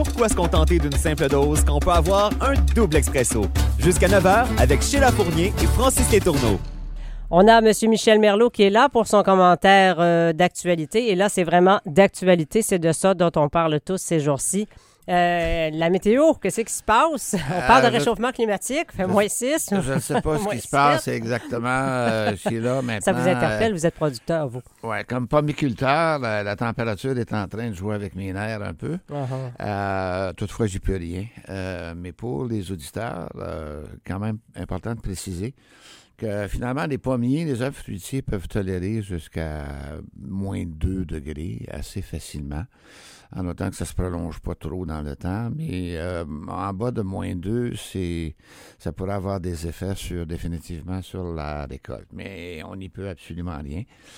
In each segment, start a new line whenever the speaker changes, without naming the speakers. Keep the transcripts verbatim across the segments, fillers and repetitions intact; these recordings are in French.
pourquoi se contenter d'une simple dose quand on peut avoir un double expresso? Jusqu'à neuf heures avec Sheila Fournier et Francis Letourneau.
On a M. Michel Merlot qui est là pour son commentaire euh, d'actualité. Et là, c'est vraiment d'actualité. C'est de ça dont on parle tous ces jours-ci. Euh, la météo, qu'est-ce qui se passe? On
Euh,
parle de
je-
réchauffement climatique, fait moins six.
Je ne sais pas ce qui se passe exactement, euh, Sheila, maintenant.
Ça vous interpelle, vous êtes producteur, vous.
Oui, comme pomiculteur, la, la température est en train de jouer avec mes nerfs un peu.
Uh-huh.
Euh, toutefois, j'y peux rien. Euh, mais pour les auditeurs, euh, quand même important de préciser que finalement, les pommiers, les arbres fruitiers peuvent tolérer jusqu'à moins deux degrés assez facilement, en autant que ça ne se prolonge pas trop dans le temps. Mais euh, en bas de moins deux, c'est, ça pourrait avoir des effets sur, définitivement sur la récolte. Mais on n'y peut absolument rien.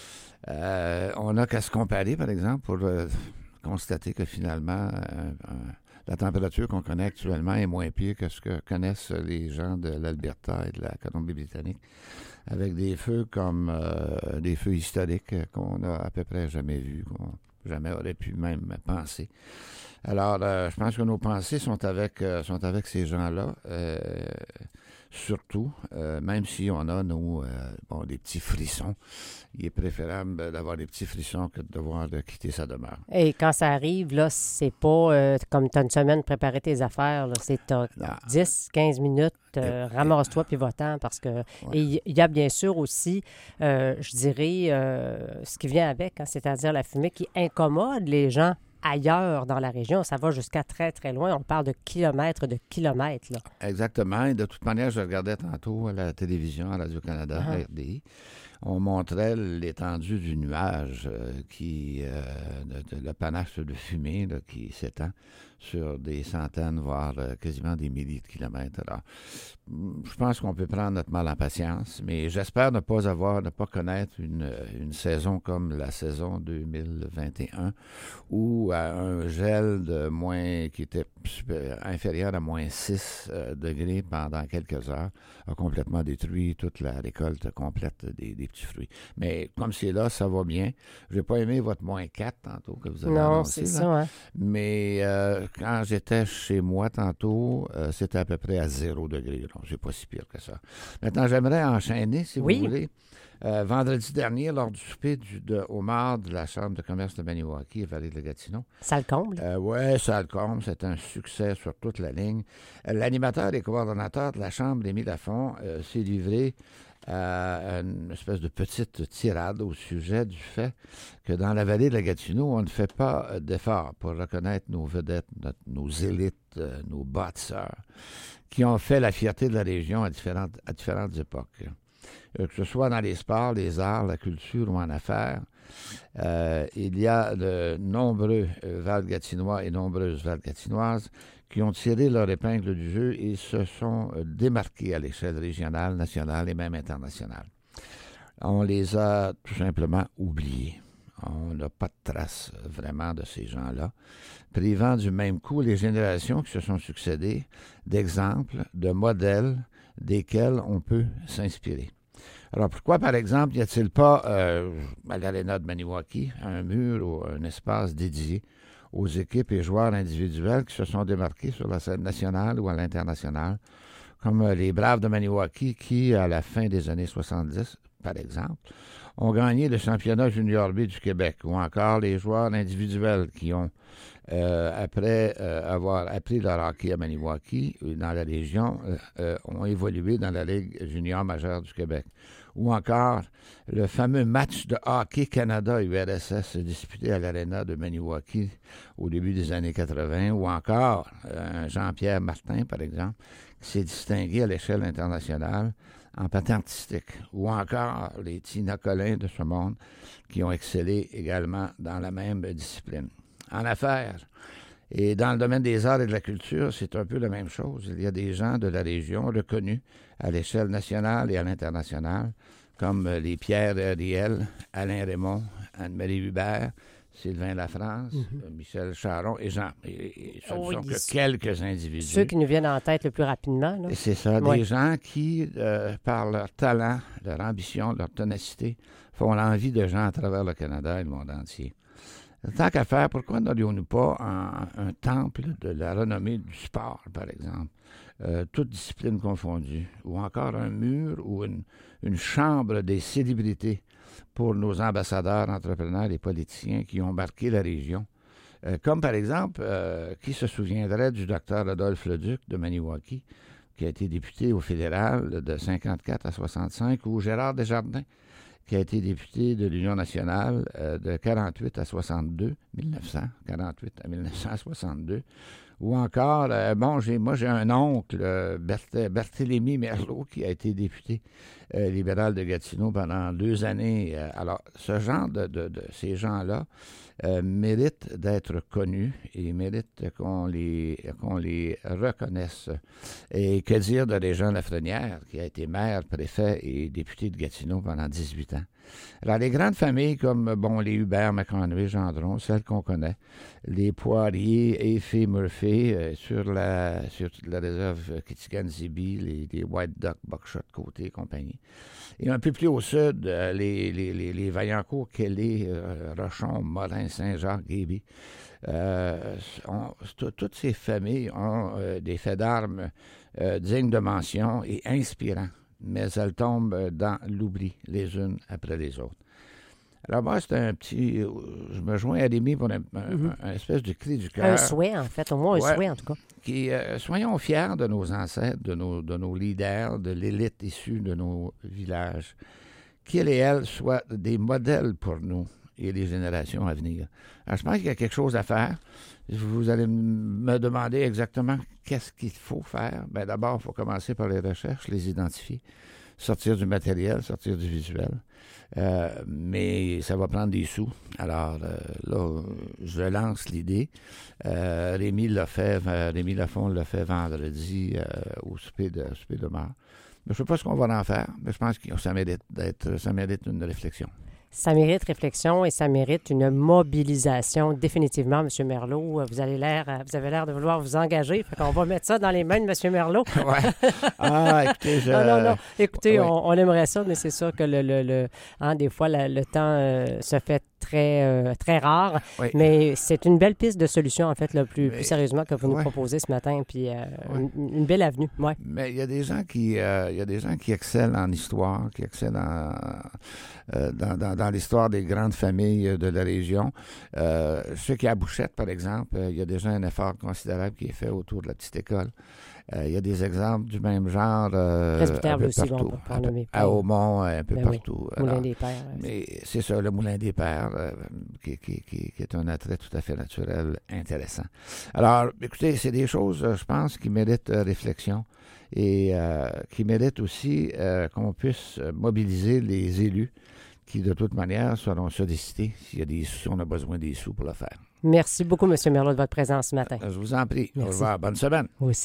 Euh, on n'a qu'à se comparer, par exemple, pour euh, constater que finalement, euh, euh, la température qu'on connaît actuellement est moins pire que ce que connaissent les gens de l'Alberta et de la Colombie-Britannique, avec des feux comme euh, des feux historiques qu'on n'a à peu près jamais vus, qu'on jamais aurait pu même penser. Alors, euh, je pense que nos pensées sont avec, euh, sont avec ces gens-là, euh, surtout, euh, même si on a, nous, euh, bon, des petits frissons. Il est préférable d'avoir des petits frissons que de devoir de quitter sa demeure.
Et quand ça arrive, là, c'est pas euh, comme tu as une semaine de préparer tes affaires. Là, c'est t'as dix, quinze minutes, euh, ramasse-toi puis va-t'en. Parce que. Et il y a bien sûr aussi, euh, je dirais, euh, ce qui vient avec, hein, c'est-à-dire la fumée qui incommode les gens ailleurs dans la région. Ça va jusqu'à très, très loin. On parle de kilomètres de kilomètres. Là.
Exactement. Et de toute manière, je regardais tantôt à la télévision, à Radio-Canada,
Ah.
à R D I. On montrait l'étendue du nuage euh, qui, euh, de, de, le panache de fumée là, qui s'étend sur des centaines, voire euh, quasiment des milliers de kilomètres. Alors, je pense qu'on peut prendre notre mal en patience, mais j'espère ne pas avoir, ne pas connaître une, une saison comme la saison deux mille vingt et un, où à un gel de moins qui était super, inférieur à moins six euh, degrés pendant quelques heures a complètement détruit toute la récolte complète des, des petits fruits. Mais comme c'est là, ça va bien. Je n'ai pas aimé votre moins quatre tantôt que vous avez
non,
annoncé.
c'est
là.
ça, hein?
Mais euh, quand j'étais chez moi tantôt, euh, c'était à peu près à zéro degré. Donc, c'est pas si pire que ça. Maintenant, j'aimerais enchaîner, si
Oui.
vous voulez. Euh, vendredi dernier, lors du souper du, de homard de la Chambre de commerce de Maniwaki et Vallée de Gatineau.
Ça le comble.
Euh, oui, ça le comble. C'est un succès sur toute la ligne. Euh, l'animateur et coordonnateur de la Chambre, Émile Lafont, euh, s'est livré à une espèce de petite tirade au sujet du fait que dans la Vallée de la Gatineau, on ne fait pas d'efforts pour reconnaître nos vedettes, notre, nos élites, euh, nos bâtisseurs, qui ont fait la fierté de la région à différentes, à différentes époques. Euh, que ce soit dans les sports, les arts, la culture ou en affaires, euh, il y a de nombreux euh, Val-Gatinois et nombreuses Val-Gatinoises qui ont tiré leur épingle du jeu et se sont euh, démarqués à l'échelle régionale, nationale et même internationale. On les a tout simplement oubliés. On n'a pas de trace euh, vraiment de ces gens-là, privant du même coup les générations qui se sont succédées d'exemples, de modèles desquels on peut s'inspirer. Alors, pourquoi, par exemple, n'y a-t-il pas, euh, à l'aréna de Maniwaki, un mur ou un espace dédié aux équipes et joueurs individuels qui se sont démarqués sur la scène nationale ou à l'international, comme euh, les Braves de Maniwaki qui, à la fin des années soixante-dix, par exemple, ont gagné le championnat junior B du Québec, ou encore les joueurs individuels qui ont, euh, après euh, avoir appris leur hockey à Maniwaki, dans la région, euh, euh, ont évolué dans la Ligue junior majeure du Québec. Ou encore le fameux match de hockey Canada-U R S S disputé à l'aréna de Maniwaki au début des années quatre-vingt, ou encore euh, Jean-Pierre Martin, par exemple, qui s'est distingué à l'échelle internationale en patin artistique, ou encore les Tina Collin de ce monde qui ont excellé également dans la même discipline. En affaires et dans le domaine des arts et de la culture, c'est un peu la même chose. Il y a des gens de la région reconnus à l'échelle nationale et à l'international, comme les Pierre Riel, Alain Raymond, Anne-Marie Hubert, Sylvain Lafrance, mm-hmm. Michel Charon et Jean. Et, et ce
oh,
ne sont
oui,
que quelques individus.
Ceux qui nous viennent en tête le plus rapidement. Là.
Et c'est ça,
ouais.
des gens qui, euh, par leur talent, leur ambition, leur ténacité, font l'envie de gens à travers le Canada et le monde entier. Tant qu'à faire, pourquoi n'aurions-nous pas un, un temple de la renommée du sport, par exemple, euh, toutes disciplines confondues, ou encore un mur ou une, une chambre des célébrités pour nos ambassadeurs, entrepreneurs et politiciens qui ont marqué la région. Euh, comme par exemple, euh, qui se souviendrait du docteur Adolphe Leduc de Maniwaki, qui a été député au fédéral de cinquante-quatre à soixante-cinq, ou Gérard Desjardins, qui a été député de l'Union nationale euh, de quarante-huit à soixante-deux, mille neuf cents, quarante-huit à mille neuf cent soixante-deux, ou encore, euh, bon, j'ai, moi j'ai un oncle, euh, Berth- Barthélemy Merlot, qui a été député euh, libéral de Gatineau pendant deux années. Euh, alors, ce genre de, de, de ces gens-là euh, méritent d'être connus et méritent qu'on les, qu'on les reconnaisse. Et que dire de Régent Lafrenière, qui a été maire, préfet et député de Gatineau pendant dix-huit ans. Alors, les grandes familles comme, bon, les Hubert, McConaughey, Gendron, celles qu'on connaît, les Poirier, Effet, Murphy, euh, sur la sur la réserve Kitigan-Zibi, les, les White Duck, Buckshot, Côté et compagnie. Et un peu plus au sud, euh, les, les, les, les Vaillancourt, Kelly, euh, Rochon, Morin, Saint-Jacques, Guéby. Euh, on, t- toutes ces familles ont euh, des faits d'armes euh, dignes de mention et inspirants, mais elles tombent dans l'oubli les unes après les autres. Alors moi, c'est un petit... Je me joins à Rémi pour un, un, mm-hmm. un espèce de cri du cœur.
Un souhait, en fait, au moins un
ouais,
souhait, en tout cas.
Qui, euh, soyons fiers de nos ancêtres, de nos, de nos leaders, de l'élite issue de nos villages. Qu'ils et elles soient des modèles pour nous et les générations à venir. Alors, je pense qu'il y a quelque chose à faire. Vous allez me demander exactement qu'est-ce qu'il faut faire. Bien, d'abord, il faut commencer par les recherches, les identifier, sortir du matériel, sortir du visuel. Euh, mais ça va prendre des sous. Alors, euh, là, je lance l'idée. Euh, Rémi l'a fait, euh, Rémi Lafont l'a fait vendredi euh, au souper de, au souper de mort. Je ne sais pas ce qu'on va en faire, mais je pense que ça mérite d'être, ça mérite une réflexion.
Ça mérite réflexion et ça mérite une mobilisation, définitivement, M. Merlot. Vous avez l'air, vous avez l'air de vouloir vous engager. Fait qu'on va mettre ça dans les mains de M. Merlot.
Ouais. Ah, écoutez, je...
Non, non, non. Écoutez,
ouais.
on, on aimerait ça, mais c'est sûr que le, le, le hein, des fois, la, le temps euh, se fait très, euh, très rare. Oui. Mais c'est une belle piste de solution, en fait, là, plus, mais, plus sérieusement, que vous nous ouais. proposez ce matin. Puis euh, ouais. une, une belle avenue. Ouais.
Mais il y a des gens qui, euh, il y a des gens qui excellent en histoire, qui excellent en, euh, dans, dans, dans l'histoire des grandes familles de la région. Euh, je sais qu'à Bouchette, par exemple, il y a déjà un effort considérable qui est fait autour de la petite école. Euh, il y a des exemples du même genre euh,
un peu
aussi,
partout.
À, à Aumont, un peu
ben
partout.
Oui. Moulin des Pères.
Mais c'est ça, le Moulin des Pères, euh, qui, qui, qui, qui est un attrait tout à fait naturel, intéressant. Alors, écoutez, c'est des choses, je pense, qui méritent euh, réflexion et euh, qui méritent aussi euh, qu'on puisse mobiliser les élus qui, de toute manière, seront sollicités s'il y a des sous, on a besoin des sous pour le faire.
Merci beaucoup, M. Merlot, de votre présence ce matin.
Je vous en prie.
Merci.
Au revoir. Bonne semaine.
Vous aussi.